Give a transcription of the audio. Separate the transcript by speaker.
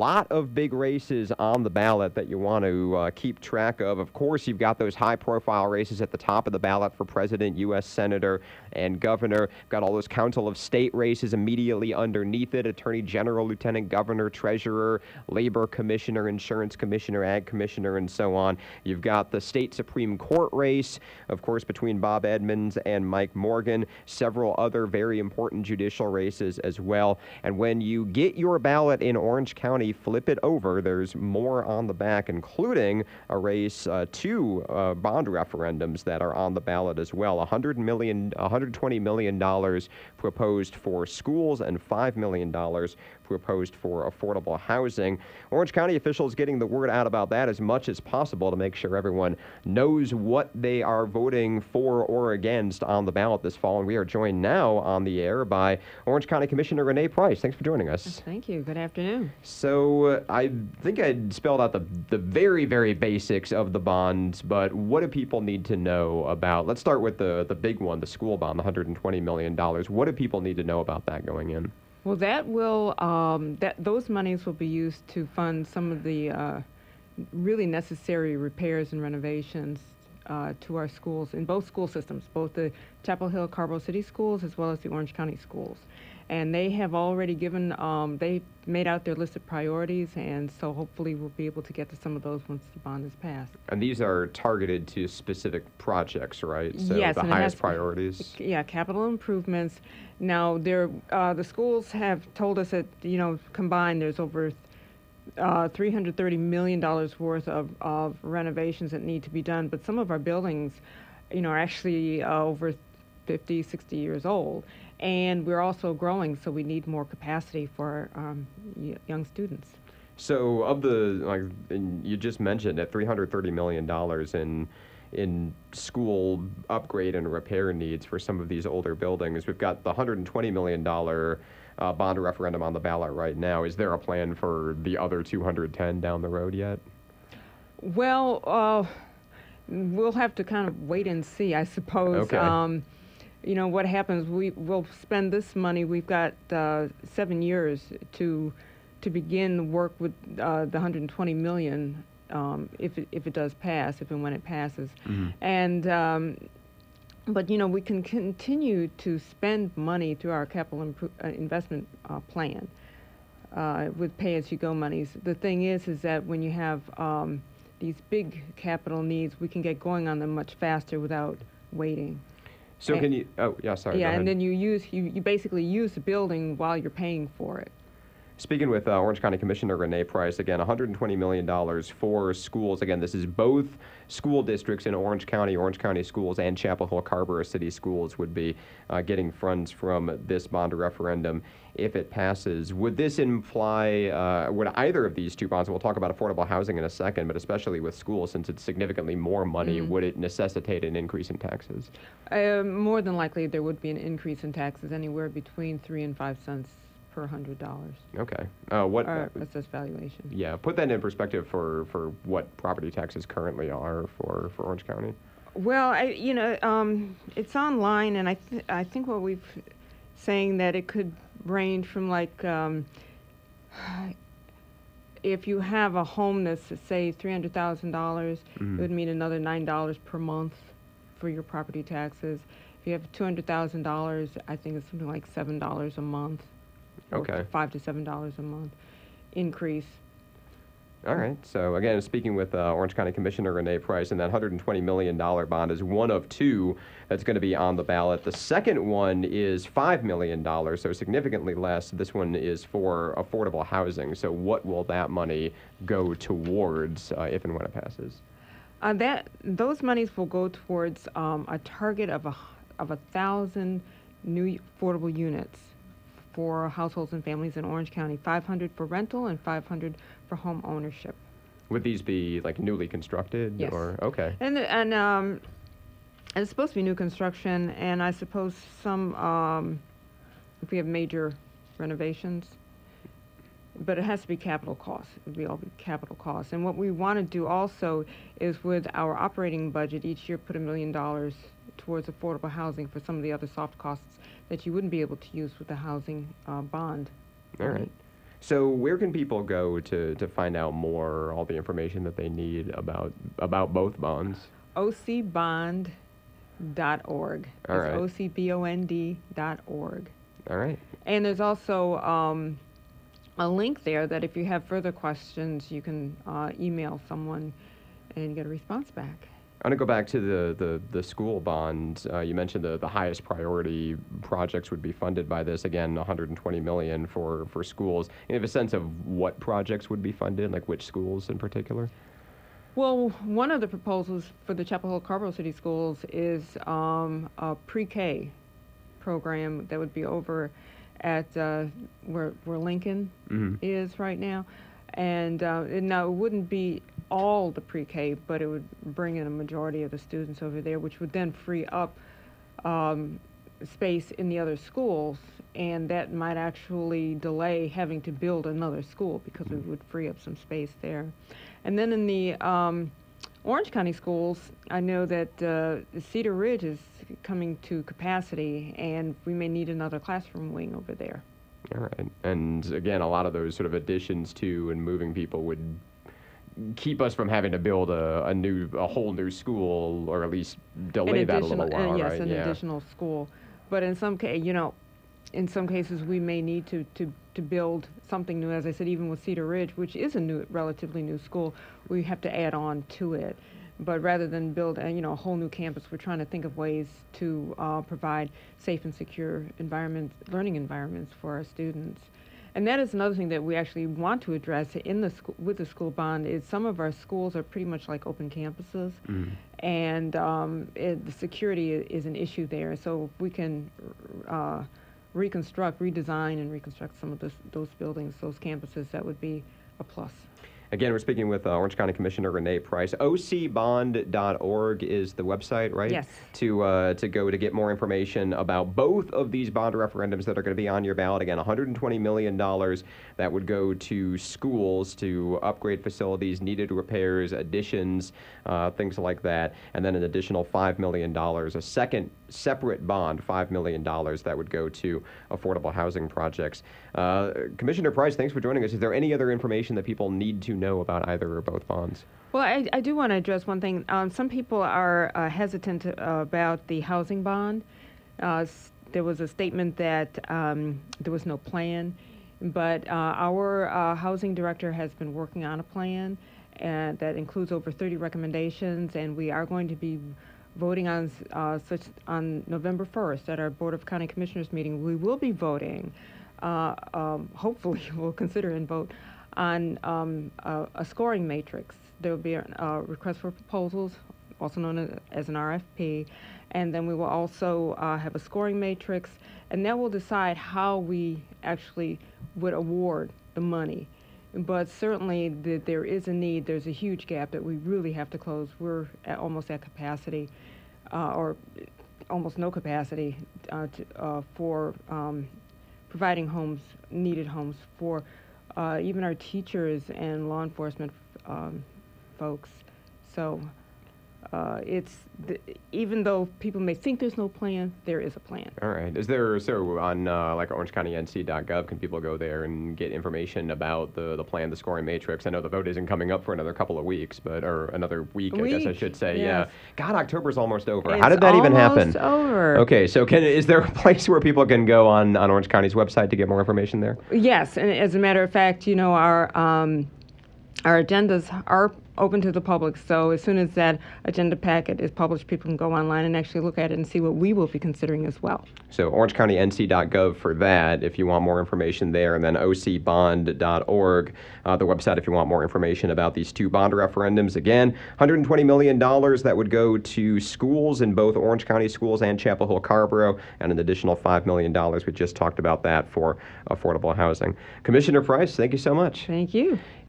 Speaker 1: lot of big races on the ballot that you want to keep track of. Of course, you've got those high-profile races at the top of the ballot for president, U.S. senator, and governor. Got all those Council of State races immediately underneath it: attorney general, lieutenant governor, treasurer, labor commissioner, insurance commissioner, ag commissioner, and so on. You've got the state Supreme Court race, of course, between Bob Edmonds and Mike Morgan. Several other very important judicial races as well. And when you get your ballot in Orange County, flip it over. There's more on the back, including a race, two bond referendums that are on the ballot as well. $120 million proposed for schools and $5 million proposed for affordable housing. Orange County officials getting the word out about that as much as possible to make sure everyone knows what they are voting for or against on the ballot this fall. And we are joined now on the air by Orange County Commissioner Renee Price. Thanks for joining us.
Speaker 2: Thank you. Good afternoon.
Speaker 1: So I think I spelled out the very, very basics of the bonds, but what do people need to know about? Let's start with the big one, the school bond, the $120 million. What do people need to know about that going in?
Speaker 2: Well, those monies will be used to fund some of the really necessary repairs and renovations to our schools in both school systems, both the Chapel Hill, Carrboro City schools as well as the Orange County schools. And they have already they made out their list of priorities, and so hopefully we'll be able to get to some of those once the bond is passed.
Speaker 1: And these are targeted to specific projects, right? So
Speaker 2: yes,
Speaker 1: the highest priorities?
Speaker 2: Yeah, capital improvements. Now, the schools have told us that, combined there's over $330 million worth of renovations that need to be done, but some of our buildings, are actually over 50, 60 years old. And we're also growing, so we need more capacity for young students.
Speaker 1: So of you just mentioned at $330 million in school upgrade and repair needs for some of these older buildings. We've got the $120 million bond referendum on the ballot right now. Is there a plan for the other 210 down the road yet?
Speaker 2: Well, we'll have to kind of wait and see, I suppose.
Speaker 1: Okay.
Speaker 2: What happens, we'll spend this money. We've got 7 years to begin work with the $120 million if it does pass, if and when it passes. Mm-hmm. And but we can continue to spend money through our capital investment plan with pay-as-you-go monies. The thing is that when you have these big capital needs, we can get going on them much faster without waiting.
Speaker 1: So can you? Oh, yeah. Sorry.
Speaker 2: Yeah, and then you basically use the building while you're paying for it.
Speaker 1: Speaking with Orange County Commissioner Renee Price, again, $120 million for schools. Again, this is both school districts in Orange County schools, and Chapel Hill, Carrboro City schools would be getting funds from this bond referendum if it passes. Would this imply, would either of these two bonds, we'll talk about affordable housing in a second, but especially with schools, since it's significantly more money, would it necessitate an increase in taxes?
Speaker 2: More than likely, there would be an increase in taxes, anywhere between 3 and 5 cents per $100.
Speaker 1: Okay.
Speaker 2: Assessed valuation.
Speaker 1: Yeah, put that in perspective for what property taxes currently are for Orange County.
Speaker 2: Well, it's online, and I think what we've saying that it could range from if you have a home that's, say, $300,000, it would mean another $9 per month for your property taxes. If you have $200,000, I think it's something like $7 a month.
Speaker 1: Okay.
Speaker 2: $5 to $7 a month increase.
Speaker 1: All right. So again, speaking with Orange County Commissioner Renee Price, and that $120 million bond is one of two that's going to be on the ballot. The second one is $5 million, so significantly less. This one is for affordable housing. So what will that money go towards if and when it passes?
Speaker 2: Those monies will go towards a target of 1,000 new affordable units for households and families in Orange County, 500 for rental and 500 for home ownership.
Speaker 1: Would these be like newly constructed?
Speaker 2: Yes.
Speaker 1: Or okay.
Speaker 2: And it's supposed to be new construction, and I suppose some if we have major renovations, but it has to be capital costs. It would be all capital costs. And what we want to do also is with our operating budget each year put $1 million towards affordable housing for some of the other soft costs that you wouldn't be able to use with the housing bond.
Speaker 1: All right. So where can people go to find out more, all the information that they need about both bonds?
Speaker 2: ocbond.org.
Speaker 1: All right.
Speaker 2: It's ocbond.org.
Speaker 1: All right.
Speaker 2: And there's also a link there that if you have further questions, you can email someone and get a response back.
Speaker 1: I'm going to go back to the school bond. You mentioned the highest priority projects would be funded by this. Again, $120 million for schools. You have a sense of what projects would be funded, like which schools in particular?
Speaker 2: Well, one of the proposals for the Chapel Hill Carrboro City Schools is a pre-K program that would be over at where Lincoln is right now. And now it wouldn't be all the pre-K, but it would bring in a majority of the students over there, which would then free up space in the other schools, and that might actually delay having to build another school because we would free up some space there. And then in the Orange County schools, I know that Cedar Ridge is coming to capacity, and we may need another classroom wing over there.
Speaker 1: All right. And again, a lot of those sort of additions to and moving people would keep us from having to build a whole new school, or at least delay that a little while,
Speaker 2: yes,
Speaker 1: right?
Speaker 2: an additional school. But in some in some cases we may need to build something new. As I said, even with Cedar Ridge, which is a relatively new school, we have to add on to it. But rather than build a whole new campus, we're trying to think of ways to provide safe and secure learning environments for our students. And that is another thing that we actually want to address in the with the school bond is some of our schools are pretty much like open campuses, and the security is an issue there. So if we can redesign and reconstruct some of those buildings, those campuses, that would be a plus.
Speaker 1: Again, we're speaking with Orange County Commissioner Renee Price. ocbond.org is the website, right?
Speaker 2: Yes.
Speaker 1: To go to get more information about both of these bond referendums that are going to be on your ballot. Again, $120 million that would go to schools to upgrade facilities, needed repairs, additions, things like that. And then an additional $5 million, a second separate bond, $5 million that would go to affordable housing projects. Commissioner Price, thanks for joining us. Is there any other information that people need to know about either or both bonds?
Speaker 2: Well, I do want to address one thing. Some people are hesitant about the housing bond. There was a statement that there was no plan, but our housing director has been working on a plan that includes over 30 recommendations, and we are going to be voting on on November 1st at our Board of County Commissioners meeting. We will be voting, hopefully we'll consider and vote on a scoring matrix. There will be a request for proposals, also known as an RFP, and then we will also have a scoring matrix, and that will decide how we actually would award the money. But certainly there is a need, there's a huge gap that we really have to close. We're almost at capacity, or almost no capacity for providing homes, needed homes for even our teachers and law enforcement folks. So even though people may think there's no plan, there is a plan.
Speaker 1: All right. Is there, so on like orangecountync.gov, can people go there and get information about the plan, the scoring matrix? I know the vote isn't coming up for another couple of weeks, or another week, I guess I should say.
Speaker 2: Yes.
Speaker 1: Yeah. God, October's almost over.
Speaker 2: It's
Speaker 1: How did that even happen?
Speaker 2: Almost over.
Speaker 1: Okay, so is there a place where people can go on Orange County's website to get more information there?
Speaker 2: Yes, and as a matter of fact, our agendas are open to the public, so as soon as that agenda packet is published, people can go online and actually look at it and see what we will be considering as well.
Speaker 1: So orangecountync.gov for that if you want more information there, and then ocbond.org, the website if you want more information about these two bond referendums. Again, $120 million that would go to schools in both Orange County schools and Chapel Hill Carrboro, and an additional $5 million. We just talked about that for affordable housing. Commissioner Price, thank you so much.
Speaker 2: Thank you.